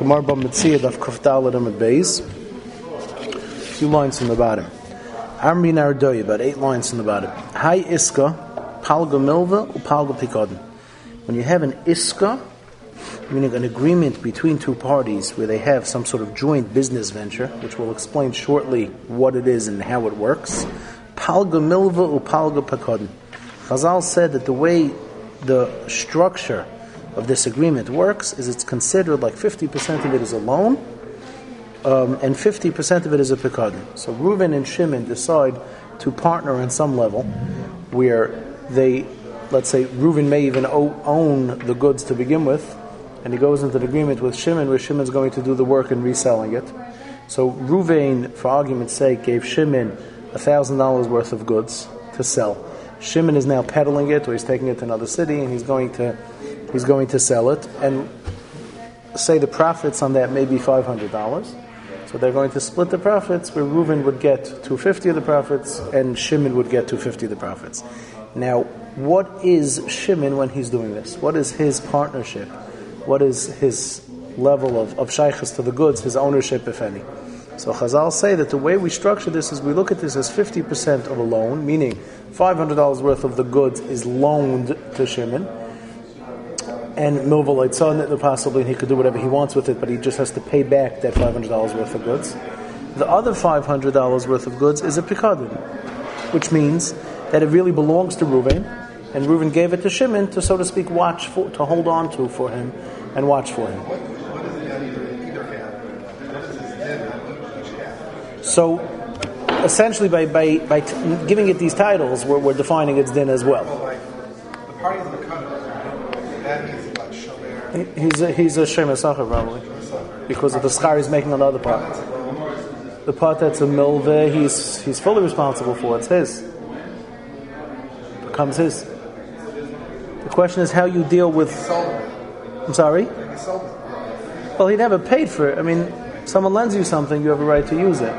Gemara B'Metzia Daf Kuf Daled Amud Beis. A few lines from the bottom. Amri Nardoy, about 8 lines from the bottom. Hai Iska, Palga Milva, Upalga Pikadon. When you have an Iska, meaning an agreement between two parties where they have some sort of joint business venture, which we'll explain shortly what it is and how it works. Palga Milva, Upalga Pikadon. Chazal said that the way the structure of this agreement works is it's considered like 50% of it is a loan and 50% of it is a pikadon. So Reuven and Shimon decide to partner on some level where they, let's say Reuven may even own the goods to begin with, and he goes into the agreement with Shimon where Shimon's going to do the work in reselling it. So Reuven, for argument's sake, gave Shimon $1,000 worth of goods to sell. Shimon is now peddling it, or he's taking it to another city, and he's going to sell it, and say the profits on that may be $500. So they're going to split the profits, where Reuven would get $250 of the profits, and Shimon would get $250 of the profits. Now, what is Shimon when he's doing this? What is his partnership? What is his level of shaykhus to the goods, his ownership, if any? So Chazal say that the way we structure this is we look at this as 50% of a loan, meaning $500 worth of the goods is loaned to Shimon, and Milva Leitzah, possibly he could do whatever he wants with it, but he just has to pay back that $500 worth of goods. The other $500 worth of goods is a pikadon, which means that it really belongs to Reuven, and Reuven gave it to Shimon to, so to speak, to hold on to for him and watch for him. So, essentially, by giving it these titles, we're defining its din as well. The party of the Mekanah, that means what? Shomer? He's a Shomer Sacher, probably, because of the schar he's making on the other part. The part that's a milveh, he's fully responsible for. It's his. It becomes his. The question is how you deal with. I'm sorry? Well, he never paid for it. I mean, someone lends you something, you have a right to use it.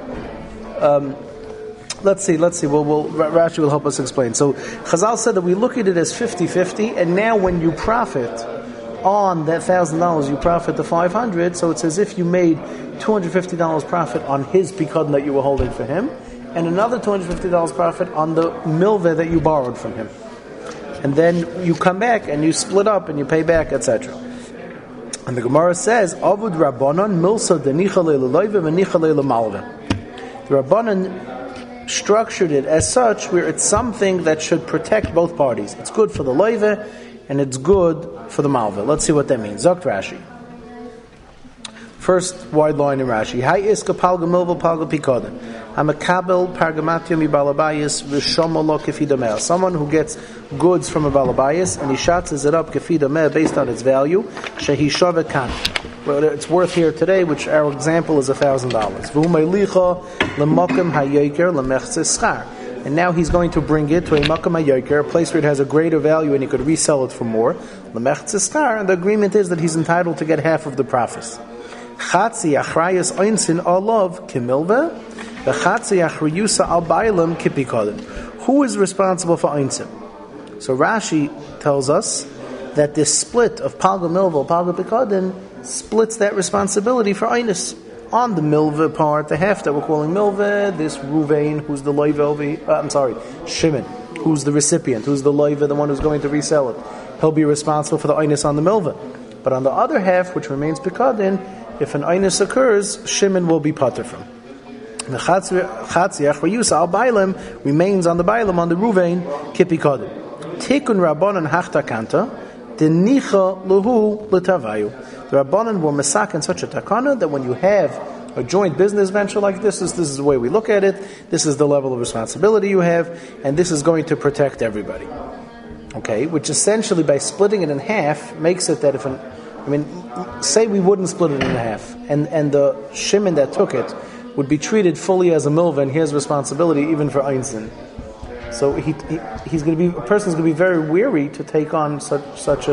Let's see. Rashi will help us explain. So Chazal said that we look at it as 50-50, and now when you profit on that $1,000, you profit the $500. So it's as if you made $250 profit on his pikadon that you were holding for him, and another $250 profit on the milveh that you borrowed from him. And then you come back and you split up and you pay back, etc. And the Gemara says, Avud Rabbanon milsa denicha le'leloive v'nicha le'lemalve. The Rabbanon structured it as such where it's something that should protect both parties. It's good for the loive and it's good for the malve. Let's see what that means. Zokt Rashi. First wide line in Rashi. Hai iska palga milva palga pikadon. Hamakabel pargamatio mi balabayis v'shomolo kefidameh. Someone who gets goods from a balabayis and he shatzes it up kefidameh based on its value. Shehi shove kan. Well, it's worth here today, which our example is $1,000. V'umaylicha l'makom hayoker l'mechzes schar. And now he's going to bring it to a makom hayoker, a place where it has a greater value and he could resell it for more. L'mechzes schar, and the agreement is that he's entitled to get half of the profits. Chatzi achrayus einsin alav kimilve, v'chatzi achrayusa al bailam kipikadon. Who is responsible for einsin? So Rashi tells us that this split of palga milva, palga pikadon, splits that responsibility for einus. On the milva part, the half that we're calling milva, this Reuven, who's the loiva, Shimon, who's the recipient, who's the loiva, the one who's going to resell it, he'll be responsible for the einus on the milva. But on the other half, which remains pikadon, if an einus occurs, Shimon will be pater from. The chatziach v'yusa al bailam remains on the bailam, on the Reuven, kipikadon. Tikun rabbanon hachtakanta, denicha luhu l'tavayu. The Rabbanan were mesak in such a takana that when you have a joint business venture like this is the way we look at it, this is the level of responsibility you have, and this is going to protect everybody. Okay, which essentially by splitting it in half makes it that say we wouldn't split it in half, and the Shimon that took it would be treated fully as a milva, and he has responsibility even for einsin. So a person's going to be very weary to take on such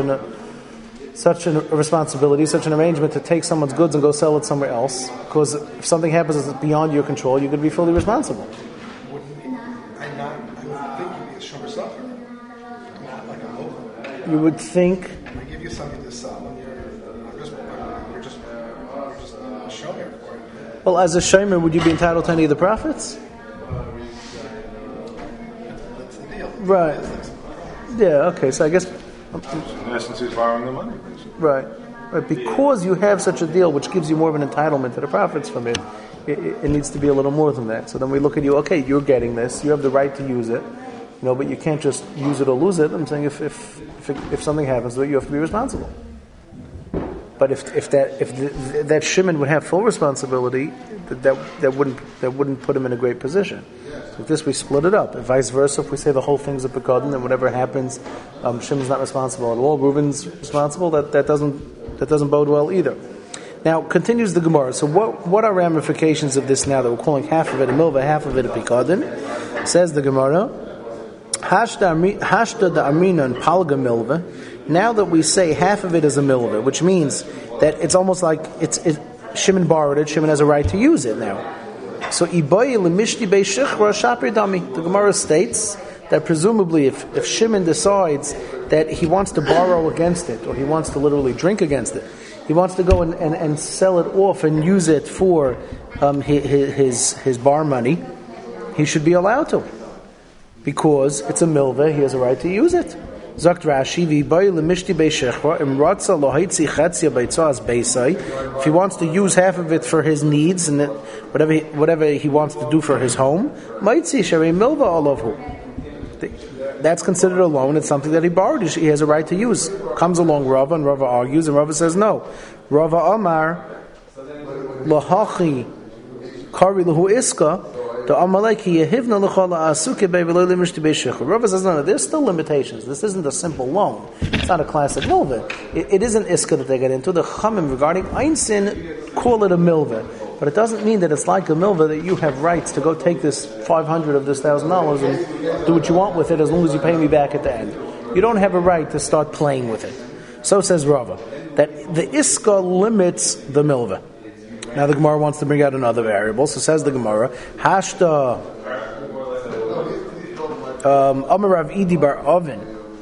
a responsibility, such an arrangement to take someone's goods and go sell it somewhere else, because if something happens that's beyond your control, you're going to be fully responsible. I would think you'd be a shomer sacher, not like a local. You would think. I give you something to sell, and you're just Well, as a shomer, would you be entitled to any of the profits? That's the deal. Right. Yeah, okay, so I guess... In essence, he's borrowing the money. Right. Because you have such a deal which gives you more of an entitlement to the profits from it, it needs to be a little more than that. So then we look at you, okay, you're getting this, you have the right to use it, but you can't just use it or lose it. I'm saying if something happens to it, you have to be responsible. But if that shimon would have full responsibility, that wouldn't put him in a great position. So with this we split it up. If vice versa, if we say the whole thing's a pekadon, then whatever happens, Shimon's not responsible at all. Reuben's responsible. That doesn't bode well either. Now continues the Gemara. So what are ramifications of this now that we're calling half of it a milva, half of it a pekadon? Says the Gemara, Hashda da aminan palga milva. Now that we say half of it is a milva, which means that it's almost like Shimon borrowed it. Shimon has a right to use it now. So iboy lemishti beishichra shapir dami. The Gemara states that presumably if Shimon decides that he wants to borrow against it, or he wants to literally drink against it, he wants to go and sell it off and use it for his bar money, he should be allowed to, because it's a milva. He has a right to use it. Zakt Rashi, if he wants to use half of it for his needs and whatever he wants to do for his home, that's considered a loan. It's something that he borrowed. He has a right to use. Comes along Rava, and Rava argues, and Rava says no. Rava Amar lahachi kari lahu iska. Rava says, no, there's still limitations. This isn't a simple loan. It's not a classic milva. It is an iska that they get into. The Chamim regarding Einsin call it a milva. But it doesn't mean that it's like a milva that you have rights to go take this $500 of this $1,000 and do what you want with it as long as you pay me back at the end. You don't have a right to start playing with it. So says Rava, that the iska limits the milva. Now the Gemara wants to bring out another variable. So says the Gemara, Hashta Amar Rav Idi bar Oven.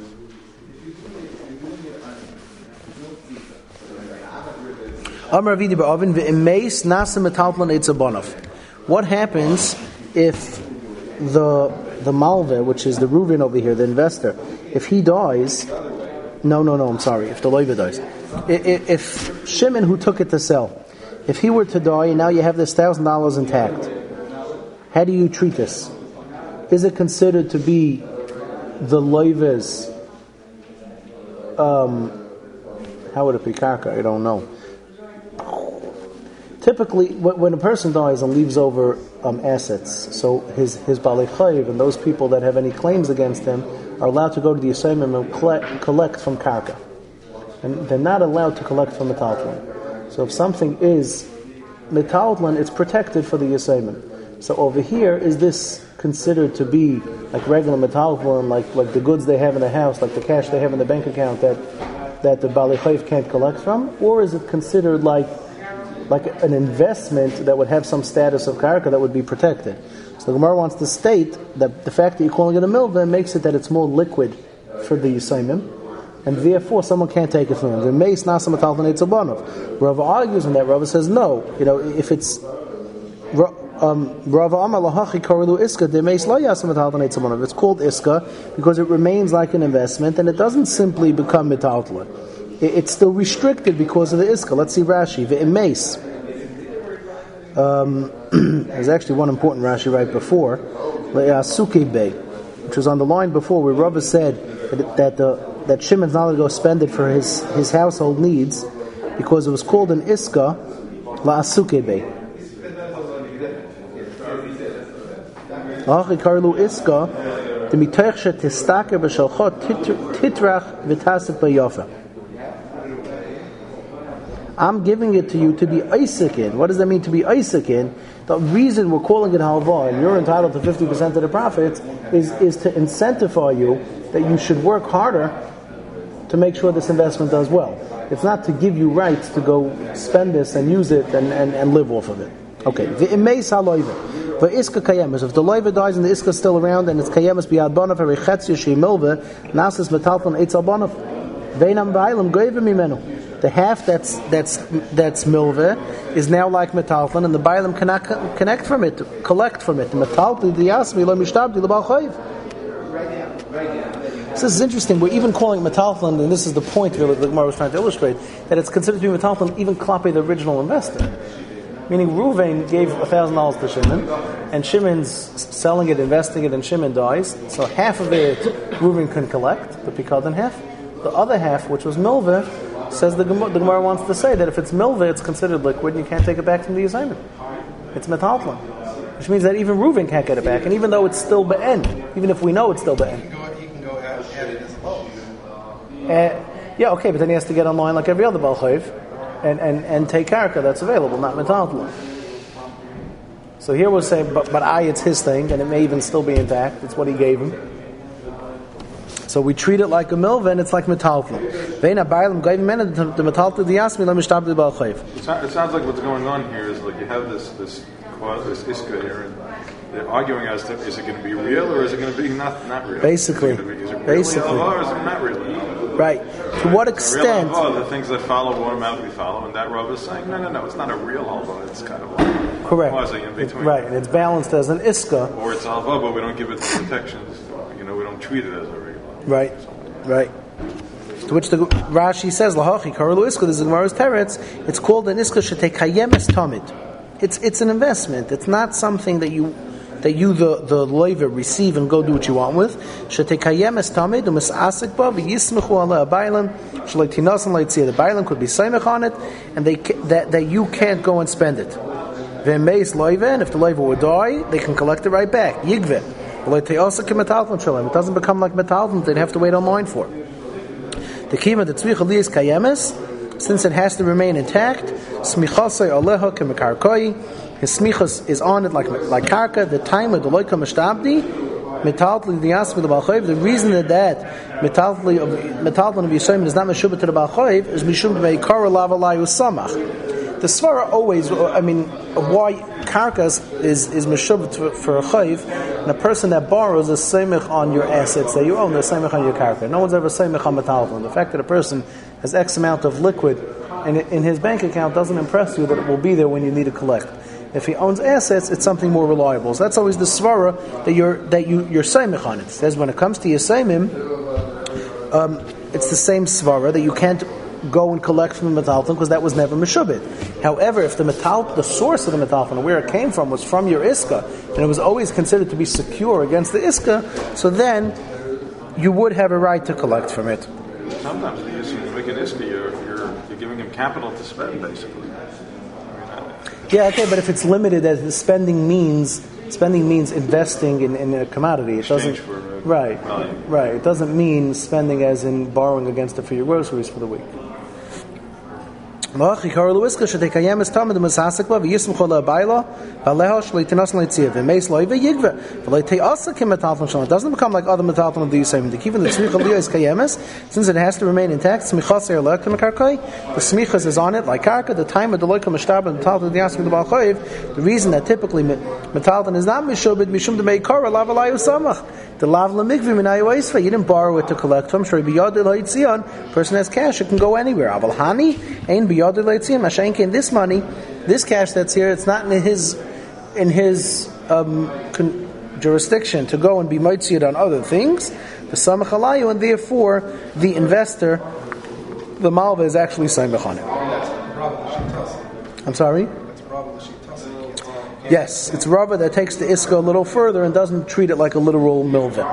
Amar Rav Idi bar Oven ve'emeis nasa metalplan eitzabonav. What happens if the malve, which is the Reuven over here, the investor, if he dies? No, I'm sorry. If the loiva dies, if Shimon, who took it to sell, if he were to die and now you have this $1,000 intact, how do you treat this? Is it considered to be the loiva's, how would it be karka? I don't know. Typically, when a person dies and leaves over assets, so his balei chayiv and those people that have any claims against him are allowed to go to the Yisayimim and collect from karka. And they're not allowed to collect from metaltlan. So if something is metaltlan, it's protected for the Yisayimim. So over here, is this considered to be like regular metaltlan, like the goods they have in the house, like the cash they have in the bank account that the balei chayiv can't collect from? Or is it considered like an investment that would have some status of karka that would be protected? So the Gemara wants to state that the fact that you're calling it a milva makes it that it's more liquid for the Yisayimim, and therefore someone can't take it from him. The meis nasa metalplan eitzabonav. Rava argues on that. Rava says no. If it's Rava Amar lahachi karilu iska, the meis lo yasa metalplan eitzabonav. It's called iska because it remains like an investment and it doesn't simply become metalplan. It's still restricted because of the iska. Let's see Rashi. Ve'emeis. There's actually one important Rashi right before, le'asuke bei, which was on the line before where Rava said that Shimon's not going to go spend it for his household needs because it was called an iska la'asuke bei. Achi karlu iska demitoch shetistaker b'shalchot titrach v'tasik b'yofa. I'm giving it to you to be Isaac in. What does that mean to be Isaac in? The reason we're calling it halva and you're entitled to 50% of the profits is to incentivize you that you should work harder to make sure this investment does well. It's not to give you rights to go spend this and use it and live off of it. Okay. Ve'emeis haloiva. Ve'iska kayemes. If the loiva dies and the iska is still around and it's kayemes biyad bonav harichetzia shei milva nasas metalpon eitz al bonav veinam ba'ilem goyvim mimenu. The half that's milveh is now like metalton, and the bailam cannot collect from it. The metalton the yasmi lo mishtabdi lebal chayiv. So this is interesting. We're even calling it metalton, and this is the point really that the Gemara was trying to illustrate, that it's considered to be metalton even klape the original investor. Meaning Reuven gave $1,000 to Shimon, and Shimon's selling it, investing it, and Shimon dies. So half of it Reuven can collect, the pikadon half. The other half, which was milveh, says the Gemara wants to say that if it's milveh, it's considered liquid, and you can't take it back from the assignment. It's metalton, which means that even Reuven can't get it back, and even though it's still be'en, even if we know it's still be'en. You can go add it as well. Yeah, okay, but then he has to get online like every other Baal Chayv. And take karka that's available, not metalton. So here we'll say, but it's his thing, and it may even still be intact. It's what he gave him. So we treat it like a milveh, and it's like metalton. It sounds like what's going on here is like you have this iska here, and they're arguing as to is it going to be real or is it going to be not real? Basically, is it really halva or is it not really halva? Right. To what extent? Real halva, the things that follow automatically follow, and that Rav is saying, no, it's not a real halva. It's kind of like correct. In between. Right, and it's balanced as an iska. Or it's halva, but we don't give it the protections. We don't treat it as a regular. Right. To which the Rashi says, "Lahachi karalu iska." This is Gemara's teretz. It's called an iska shetekayemes tamid. It's an investment. It's not something that you the loiver receive and go do what you want with. Shetekayemes tamid u'misasik ba v'yismechu ala bailam shleitinasan leitzia. The bailam could be saimech on it, and that you can't go and spend it. V'meis loiver, and if the loiver would die, they can collect it right back. Yigve. It doesn't become like metalton. They'd have to wait online for. The kima the tzvicha li is kayemes, since it has to remain intact. Smichasei aleha kemekarkoi. His smichas is on it like karka. The time of the loika mishtabdi metaltli the yasmi the balchayv. The reason that metaltli of Yisrael is not meshubah to the balchayv is mishum beikara lava layu samach. The svara always, why karkas is meshubah for a chayv, and a person that borrows is seimich on your assets that you own, they're seimich on your karka. No one's ever seimich on metalton. The fact that a person has X amount of liquid in his bank account doesn't impress you that it will be there when you need to collect. If he owns assets, it's something more reliable. So that's always the svara that you're seimich on it. It says when it comes to your seimim, it's the same svara that you can't go and collect from the metalton because that was never meshubit. However, if the source of the metalton, where it came from, was from your iska, and it was always considered to be secure against the iska, so then you would have a right to collect from it. Sometimes the issue to make an iska, you're giving him capital to spend, basically. Yeah, okay, but if it's limited, as the spending means investing in a commodity. It doesn't. Right. It doesn't mean spending as in borrowing against it for your groceries for the week. It doesn't become like other metalton of the Yisayim. Even the tzmicha liya is kayemes, since it has to remain intact. The smichas is on it like karka. The time of the loika mishtab and metalton of the Yasmi the balchayiv. The reason that typically metalton is not mishubed mishum de meikara lava layu samach. The lav lamikvi minayu eisva. You didn't borrow it to collect from. Shri biyad l'hitzion. Person has cash. It can go anywhere. Aval hani ein biyad. This money, this cash that's here, it's not in his jurisdiction to go and be mitzvah on other things. The samach alayu, and therefore the investor, the malva, is actually samach on it. I'm sorry. Yes, it's Rava that takes the iska a little further and doesn't treat it like a literal milveh.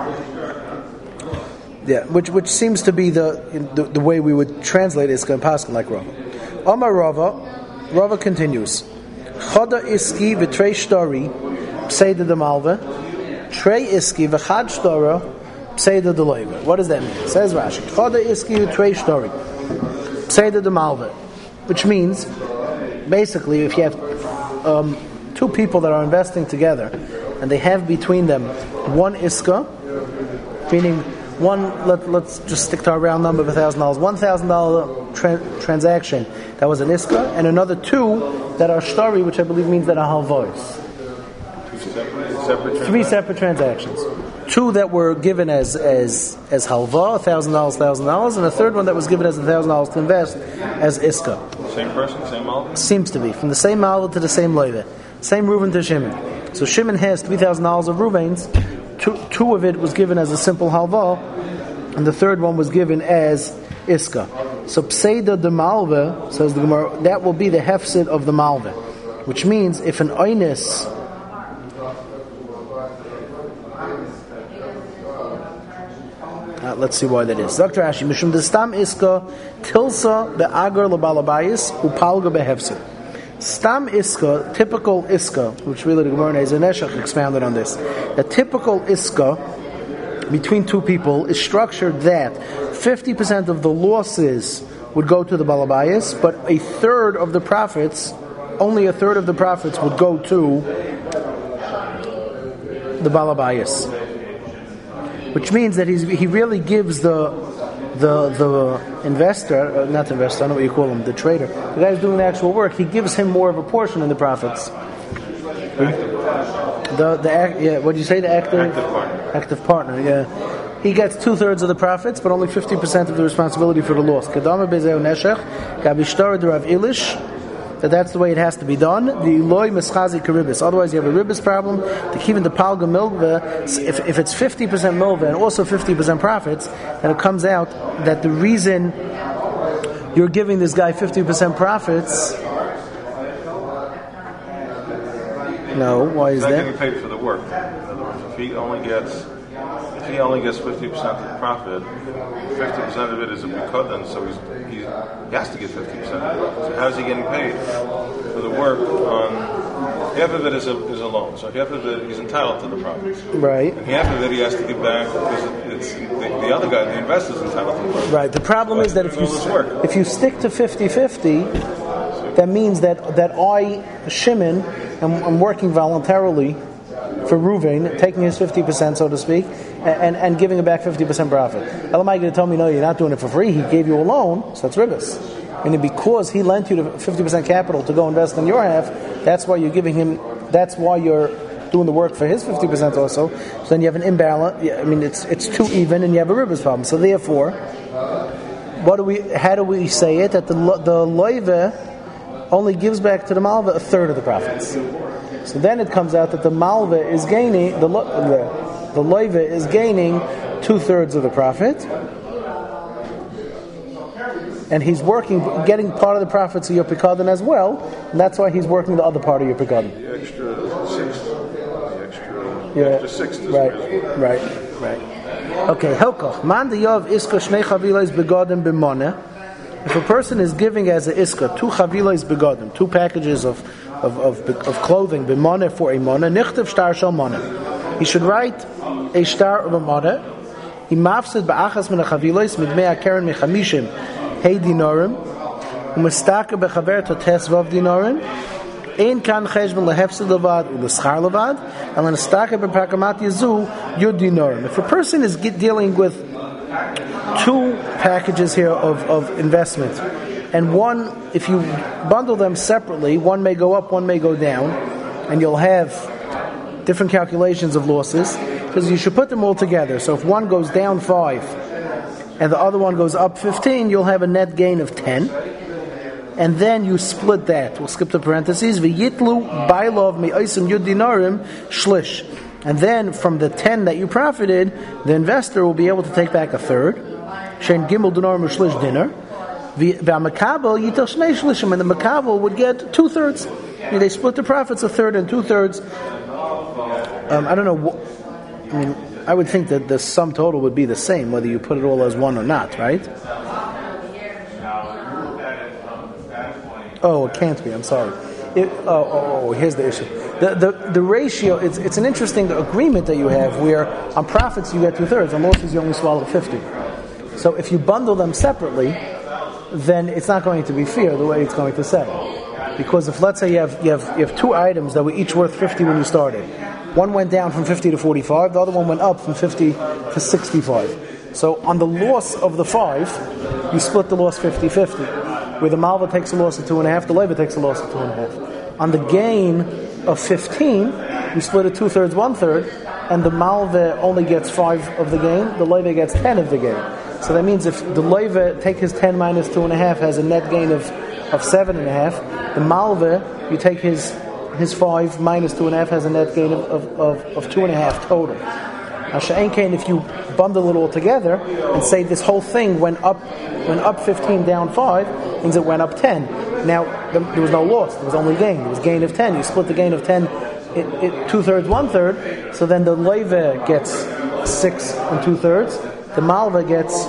Yeah, which seems to be the way we would translate iska and paskin like Rava. Amar Rava continues. Chada iski v'trei shtori pseida de malva, trei iski v'chad shtora pseida de loiva. What does that mean? It says Rashi. Chada iski v'trei shtori pseida de malva, which means basically if you have two people that are investing together and they have between them one iska, meaning one, let's just stick to our round number of $1,000. $1,000 transaction that was an iska, and another two that are shtori, which I believe means that are halvois. Three separate transactions. 2 that were given as halva, $1,000, and a third one that was given as $1,000 to invest as iska. Same person, same malva? Seems to be. From the same malva to the same loive. Same Reuven to Shimon. So Shimon has $3,000 of Reuven's. Two of it was given as a simple halva, and the third one was given as iska. So Pseida de Malva, says the Gemara, that will be the hefsid of the Malva. Which means if an oines let's see why that is. Dr. Ashi, Mishum Destam Iska, Tilsa be'agar lebalabayis, upalga behefsid. Stam Iska, typical Iska, which really the Gemara Nezer Neshach expounded on this. A typical Iska between two people is structured that 50% of the losses would go to the balabayis, but only a third of the profits would go to the balabayis. Which means that he really gives the investor, not the investor, I don't know what you call him, the trader, the guy who's doing the actual work, he gives him more of a portion in the profits. What do you say? The active partner. Yeah, he gets 2/3 of the profits, but only 50% of the responsibility for the loss. Kedama bezeu neshech, gabishtar derav ilish. That's the way it has to be done. The loy mischazi karibis. Otherwise, you have a ribis problem. To keep in the palga milva, if it's 50% milva and also 50% profits, and it comes out that the reason you're giving this guy 50% profits. No, why is that? He's not getting paid for the work. In other words, if he only gets 50% of the profit, 50% of it is a bikodan, so he has to get 50% of it. So how's he getting paid for the work on half of it is a loan, so half of it he's entitled to the profits. Right. And half of it he has to give back because it's the other guy, the investor, is entitled to the profits. Right. The problem is that if you stick to 50-50, that means that I, Shimon, am working voluntarily for Reuven, taking his 50%, so to speak, and giving him back 50% profit. Elamai going to tell me, no, you're not doing it for free. He gave you a loan, so that's ribis. And because he lent you the 50% capital to go invest in your half, that's why you're giving him. That's why you're doing the work for his 50% also. So then you have an imbalance. I mean, it's too even, and you have a ribis problem. So therefore, how do we say it? That the loive only gives back to the malva 1/3 of the profits. So then it comes out that the malva is gaining, the loive is gaining 2/3 of the profit, and he's getting part of the profits of your pikadon as well, and that's why he's working the other part of your pikadon. The extra 6. Right. Okay, Helkoch. Man deyov iska shnei chavilos begadim b'moneh. If a person is giving as a iska 2 chavilos begadim, 2 packages of clothing b'moneh for a moneh, nichtav shtar shel moneh. He should write a shtar of a moneh. He mafsid ba'achas min hachavilos midmei hakeren mechamishim hey dinarim umestaka bechaver totes vav dinarim ein kan cheshbon lehefsid levad uleschar levad and lenestaka bepakamat yazu yud dinarim. If a person is dealing with 2 packages here of investment, and one, if you bundle them separately, one may go up, one may go down, and you'll have different calculations of losses, because you should put them all together. So if one goes down 5 and the other one goes up 15, you'll have a net gain of 10. And then you split that. We'll skip the parentheses. V'yitlu bailov me'osim yud dinarim shlish. And then from the 10 that you profited, the investor will be able to take back 1/3. Shein gimel dinarim shlish dinner. V'amakabel yitel shnei shlishim, and the makabel would get 2/3. They split the profits 1/3 and 2/3. I don't know. I would think that the sum total would be the same, whether you put it all as one or not, right? Oh, it can't be. I'm sorry. Here's the issue. The ratio. It's an interesting agreement that you have, where on profits you get 2/3, on losses you only swallow 50. So if you bundle them separately, then it's not going to be fair the way it's going to say. Because if, let's say, you have 2 items that were each worth 50 when you started. One went down from 50 to 45, the other one went up from 50 to 65. So on the loss of the 5, you split the loss 50-50. Where the malva takes a loss of 2.5, the loiva takes a loss of 2.5. On the gain of 15, you split it 2/3, 1/3, and the malve only gets 5 of the gain, the loive gets 10 of the gain. So that means if the loive take his 10 minus 2.5 has a net gain of 7.5, the malve, you take his 5 minus 2.5 has a net gain of 2.5 total. Now she'ein kain, if you bundle it all together and say this whole thing went up 15 down 5, means it went up 10. Now there was no loss, there was only gain. There was gain of 10. You split the gain of 10 2/3, 1/3. So then the loive gets 6 2/3. The malva gets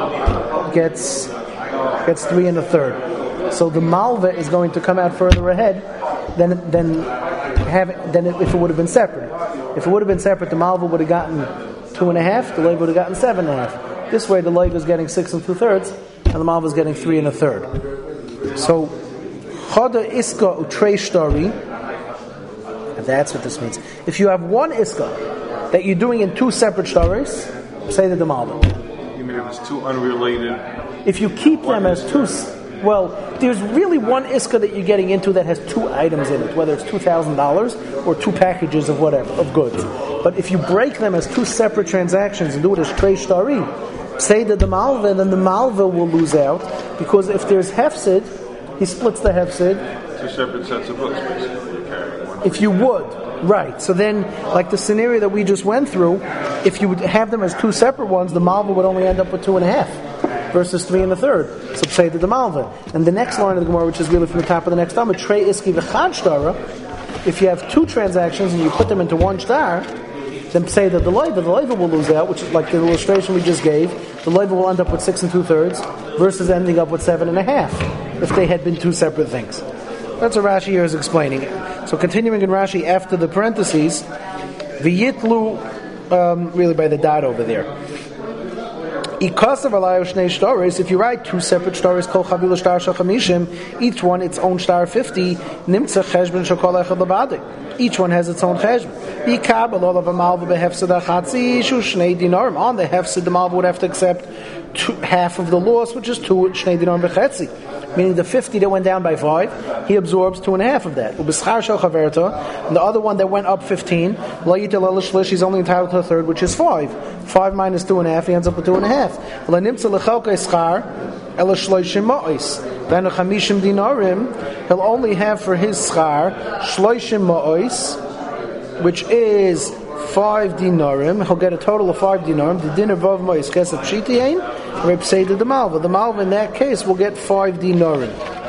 3 1/3. So the malva is going to come out further ahead than if it would have been separate. If it would have been separate, the malva would have gotten 2.5. The loive would have gotten 7.5. This way, the loive is getting 6 2/3, and the malva is getting 3 1/3. So chada iska utrei shtori. That's what this means. If you have one iska that you're doing in 2 separate shtaris, say the malva. You mean it was 2 unrelated? If you keep them as 2, well, there's really one iska that you're getting into that has 2 items in it, whether it's $2,000 or 2 packages of whatever, of goods. But if you break them as 2 separate transactions and do it as trei shtari, say that the malva, then the malva will lose out, because if there's hefsid, he splits the hefsid. 2 separate sets of books, basically. You're carrying one. If you would, right. So then, like the scenario that we just went through, if you would have them as 2 separate ones, the malva would only end up with 2.5 versus 3 1/3. So say to the malva. And the next line of the Gemara, which is really from the top of the next Talmud, trei iski v'chad shtara. If you have 2 transactions and you put them into 1 star, then say that the loiva will lose out, which is like the illustration we just gave. The loiva will end up with 6 2/3 versus ending up with 7.5 if they had been 2 separate things. That's what Rashi here is explaining. So continuing in Rashi after the parentheses, v'yitlu, really by the dot over there. If you write 2 separate stories, each one its own star 50, each one has its own cheshbon. On the hefsid, the malva would have to accept half of the loss, which is 2 shnei dinar b'chetzi. Meaning the 50 that went down by 5, he absorbs 2.5 of that. And the other one that went up 15, he's only entitled to a third, which is 5. 5 minus 2.5, he ends up with 2.5. Then he'll only have for his schar shloishim ma'os, which is 5 dinarim. He'll get a total of 5 dinarim. The dinner vav ma'os kesef shitiyain. Reb say to the malva. The malva in that case will get 5 dinarim.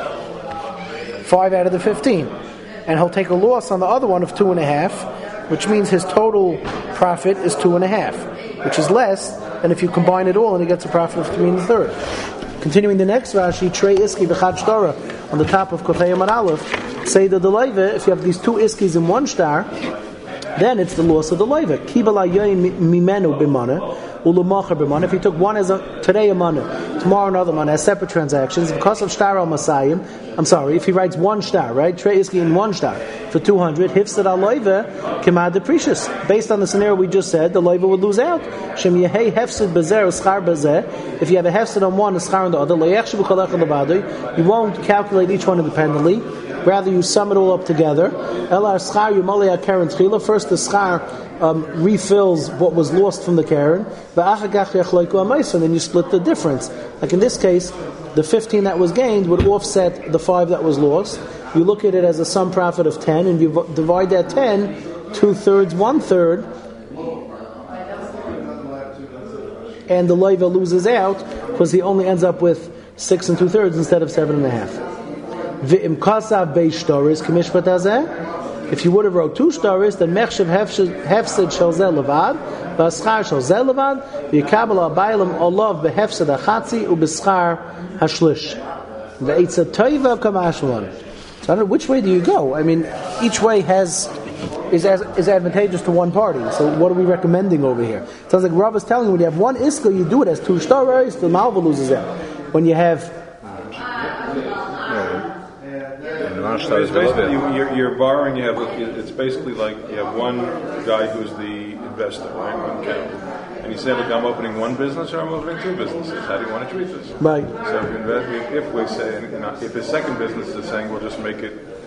5 out of the 15. And he'll take a loss on the other one of 2.5, which means his total profit is 2.5, which is less than if you combine it all and he gets a profit of 3 1/3. Continuing the next Rashi, trei iski v'chad shtara, on the top of Kofei Amar Aleph, say that the loive, if you have these 2 iskis in 1 star, then it's the loss of the loive. Kibala yoyin mimenu b'mana, ulumacher b'mana. If he took one as today a mana, tomorrow another mana, as separate transactions, because of star al masayim, if he writes 1 star, right? Trei iski in 1 star for 200, hifsed al loive kemad deprecious. Based on the scenario we just said, the loive would lose out. Shem yehei hefsed bezer schar bezeh. If you have a hefsed on one, a schar on the other, you won't calculate each one independently. Rather, you sum it all up together. First, the schar refills what was lost from the Karen, and then you split the difference. Like in this case, the 15 that was gained would offset the 5 that was lost. You look at it as a sum profit of 10, and you divide that 10, 2/3, 1/3, and the loiva loses out because he only ends up with 6 2/3 instead of 7.5. If you would have wrote 2 stories, then mechshav hefsed shel zeh levad, v'aschar shel zeh levad, v'yikabel ha'baylam olav behefsed hachatzi u'beschar hashlish. Ve'etza toiva kamashvan. So I don't know, which way do you go? I mean, each way is advantageous to one party. So what are we recommending over here? It sounds like Rav is telling you, when you have 1 iska, you do it as 2 stories, the malva loses out. When you have you're borrowing. It's basically like you have one guy who's the investor, right? One capital, and you say, "Look, I'm opening 1 business or I'm opening 2 businesses. How do you want to treat this?" Right. So if we say, if his second business is saying, "We'll just make it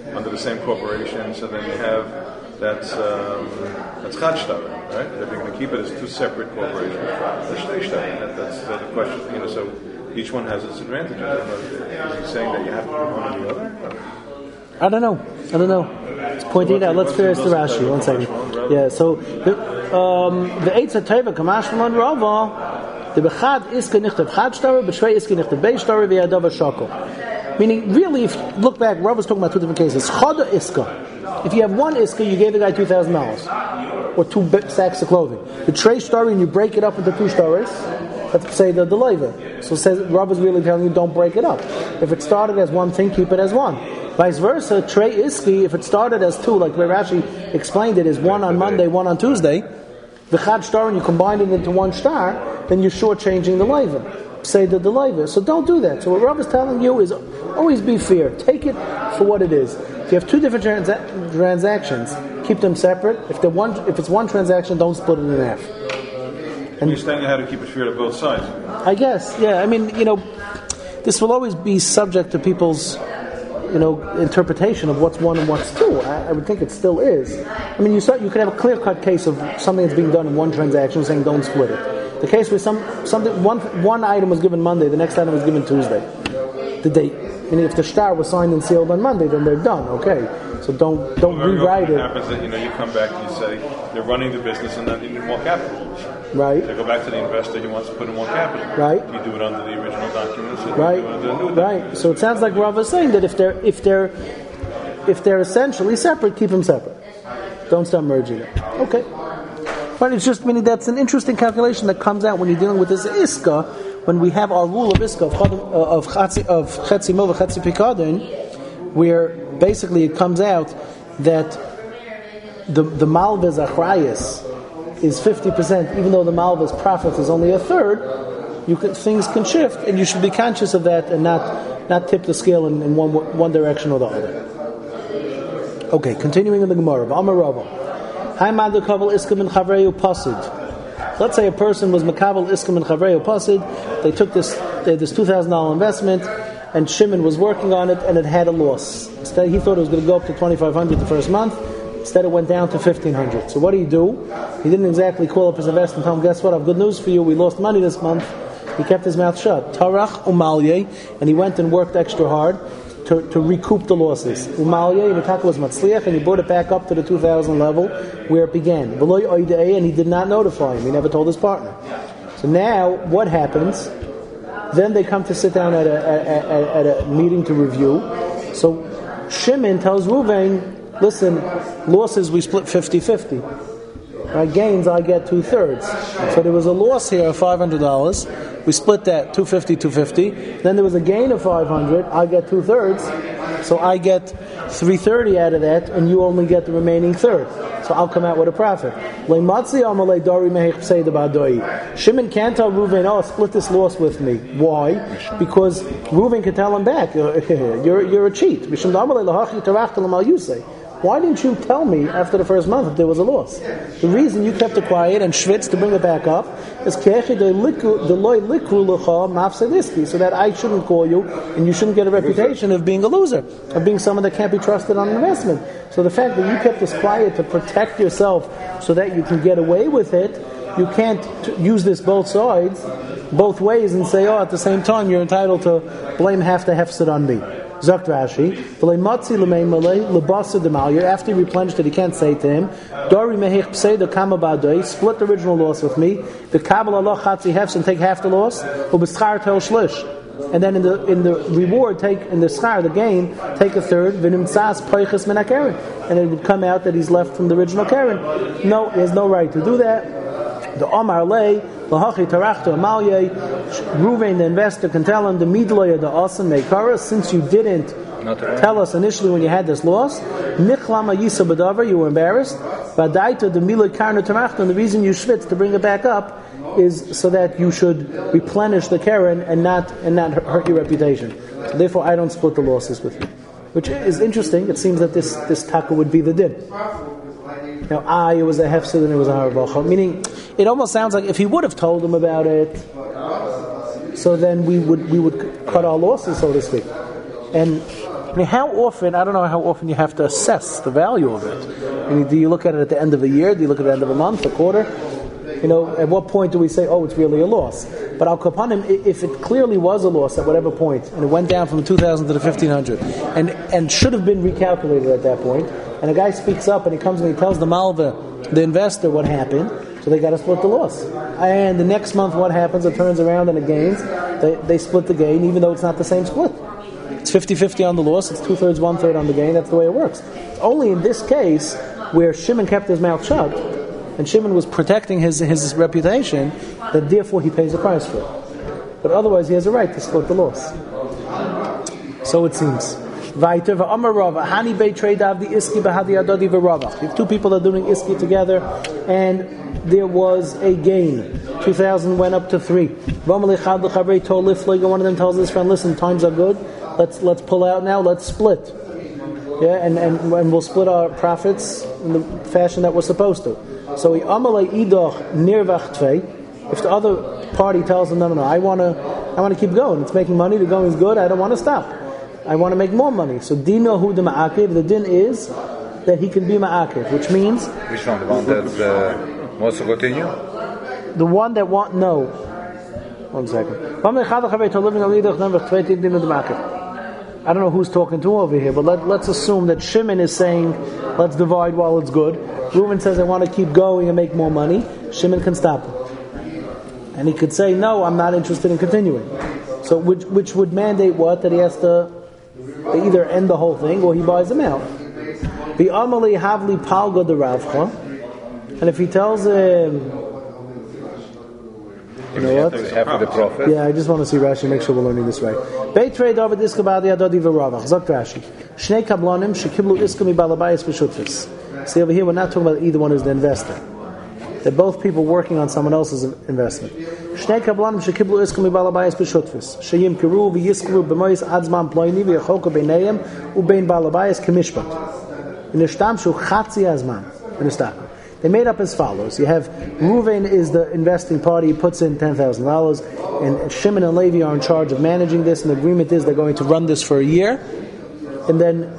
under the same corporation. So then you have that's Chadshtar, right? If you're going to keep it as two separate corporations, that's Shtei. That's the question. So each one has its advantages. Is he saying that you have to put one or the other? I don't know. It's pointing it out. Let's finish the Rashi. 1 second. Yeah. So the Eitz HaTeva Kamashmalan Rava. The Bechad Iska Nichtav Chadshtar, B'Shvei Iska Nichtav Beishtar, V'Yadav Shakol. Meaning, really, if you look back, Rav was talking about two different cases. Chada Iska. If you have one Iska, you gave the guy $2,000 or 2 sacks of clothing. The Trey story, and you break it up into 2 stories. Let's say the Leiva. So it says Rav is really telling you don't break it up. If it started as one thing, keep it as one. Vice versa, Trey Iski, if it started as 2, like where Rashi explained it, is 1 on Monday, 1 on Tuesday. The Chad Shtar, and you combine it into 1 star, then you're shortchanging the Leiva. Say the Leiva. So don't do that. So what Rav is telling you is always be fair. Take it for what it is. If you have 2 different transactions, keep them separate. If it's one transaction, don't split it in half. And you're saying how to keep it fair to both sides. I guess, yeah. I mean, this will always be subject to people's interpretation of what's 1 and what's 2. I would think it still is. I mean, you could have a clear-cut case of something that's being done in one transaction, saying don't split it. The case where one item was given Monday, the next item was given Tuesday. The date. And if the shtar was signed and sealed on Monday, then they're done. Okay, so don't rewrite it. What happens that you come back and you say they're running the business and then you need more capital. Right. They go back to the investor who wants to put in more capital. Right. You do it under the original documents. Right. Right. So it sounds like Rav is saying that if they're essentially separate, keep them separate. Don't start merging it. Okay. But it's just meaning that's an interesting calculation that comes out when you're dealing with this Iska. When we have our rule of Iska of Chetzi Mov Chetzi Pikadon, where basically it comes out that the Malva's Achrayas is 50%, even though the Malva's profit is only a third, things can shift, and you should be conscious of that and not tip the scale in one direction or the other. Okay, continuing in the Gemara. Amar Rava. Hai Madu Kaval Iska Min Chavreu Pasid. Let's say a person was Makabal Iska Min Chavreu Pasid. They had this $2,000 investment, and Shimon was working on it, and it had a loss. Instead, he thought it was going to go up to $2,500 the first month. Instead, it went down to $1,500. So what do? He didn't exactly call up his investor and tell him, guess what, I have good news for you, we lost money this month. He kept his mouth shut. Tarach umalye, and he went and worked extra hard to recoup the losses. Umalye, the taka was matzliach, and he brought it back up to the 2,000 level where it began. V'loy oidei, and he did not notify him. He never told his partner. So now, what happens? Then they come to sit down at a meeting to review. So Shimon tells Reuven, listen, losses we split 50-50. Right, gains I get 2/3. So there was a loss here of $500. We split that 250. Then there was a gain of $500. I get 2/3. So I get $330 out of that, and you only get the remaining third. So I'll come out with a profit. Shimon can't tell Reuven, split this loss with me. Why? Because Reuven can tell him back, you're a cheat. Why didn't you tell me after the first month if there was a loss? The reason you kept it quiet and schwitz to bring it back up is so that I shouldn't call you and you shouldn't get a reputation of being a loser, of being someone that can't be trusted on an investment. So the fact that you kept this quiet to protect yourself so that you can get away with it, you can't use this both ways and say, at the same time you're entitled to blame half the hefset on me. Zakt Rashi, after he replenished it, he can't say to him, split the original loss with me, the kabel Allah chatzi hefs and take half the loss, and then in the reward, in the schar, the gain, take a third, and it would come out that he's left from the original keren. No, he has no right to do that. The Omar Lei, Reuven, the investor, can tell him the midloya the asan meikara, since you didn't tell us initially when you had this loss, Nichlama Yisa Badavar, you were embarrassed. Badaita the Mila Karna Tamachta, and the reason you schwitz to bring it back up is so that you should replenish the keren and not hurt your reputation. So therefore, I don't split the losses with you, which is interesting. It seems that this taka would be the din. Now, it was a hefsid and it was a harvacha. Meaning, it almost sounds like if he would have told him about it, so then we would cut our losses, so to speak. And mean, how often, I don't know how often you have to assess the value of it. I mean, do you look at it at the end of the year? Do you look at the end of a month, a quarter? At what point do we say, oh, it's really a loss? But Al Kapanim, if it clearly was a loss at whatever point, and it went down from the 2,000 to the 1,500, and should have been recalculated at that point, and a guy speaks up and he comes and he tells the Malva, the investor, what happened, so they got to split the loss. And the next month, what happens? It turns around and it gains. They split the gain, even though it's not the same split. It's 50-50 on the loss. It's 2/3, 1/3 on the gain. That's the way it works. It's only in this case where Shimon kept his mouth shut, and Shimon was protecting his reputation, that therefore he pays the price for it. But otherwise, he has a right to split the loss. So it seems. You have two people that are doing iski together, and there was a gain. 2,000 went up to 3. One of them tells his friend, listen, times are good. Let's pull out now. Let's split. Yeah, and we'll split our profits in the fashion that we're supposed to. So if the other party tells him, no, I want to keep going. It's making money. The going is good. I don't want to stop. I want to make more money. So dino hu de ma'akev. The din is that he can be ma'akev, which means which one? The one that wants to continue? The one that want no. 1 second. I don't know who's talking to over here, but let's assume that Shimon is saying, let's divide while it's good. Reuven says, I want to keep going and make more money. Shimon can stop him. And he could say, no, I'm not interested in continuing. So which would mandate what? That he has to either end the whole thing or he buys them out. And if he tells him, you know what? After the prophet. Yeah, I just want to see Rashi, make sure we're learning this right. Beitrei David iska ba'adi adodi v'ravach. Zok Rashi. Shnei kablonim shekiblu iska mi balabayis v'shutfis. See over here, we're not talking about either one is the investor. They're both people working on someone else's investment. Shnei kablonim shekiblu iska mi balabayis v'shutfis. Sheyim kiru v'yiskru b'mois adzman ploini v'yacholka b'neihem u'bein balabayis k'mishpat. V'nishtamshu chatzi azman. V'nishtam. They made up as follows. You have Reuven is the investing party. He puts in $10,000, and Shimon and Levi are in charge of managing this. And the agreement is they're going to run this for a year, and then